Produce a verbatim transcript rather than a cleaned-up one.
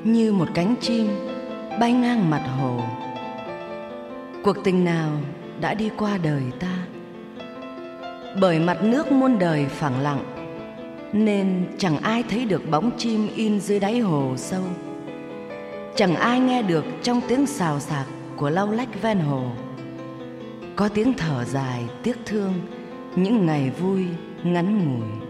như một cánh chim bay ngang mặt hồ. Cuộc tình nào đã đi qua đời ta, bởi mặt nước muôn đời phẳng lặng, nên chẳng ai thấy được bóng chim in dưới đáy hồ sâu. Chẳng ai nghe được trong tiếng xào xạc của lau lách ven hồ có tiếng thở dài tiếc thương những ngày vui ngắn ngủi.